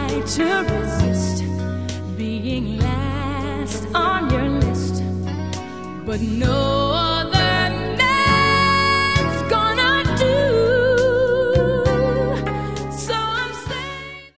tried to resist being last on your list, but no